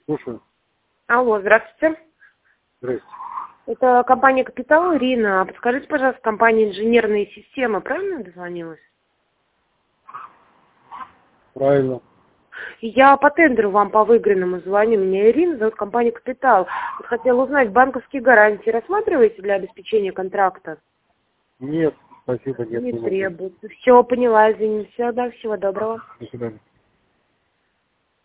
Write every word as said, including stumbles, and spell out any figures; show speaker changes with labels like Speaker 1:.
Speaker 1: Слушаю.
Speaker 2: Алло, здравствуйте.
Speaker 1: Здравствуйте.
Speaker 2: Это компания «Капитал», Ирина. Подскажите, пожалуйста, компания «Инженерные системы». Правильно дозвонилась?
Speaker 1: Правильно.
Speaker 2: Я по тендеру вам по выигранному звоню. Меня Ирина, зовут, компания «Капитал». Вот хотела узнать, банковские гарантии рассматриваете для обеспечения контракта?
Speaker 1: Нет, спасибо, нет,
Speaker 2: Не
Speaker 1: не могу.
Speaker 2: требуется. Все, поняла, извините. Да, всего доброго.
Speaker 1: До свидания.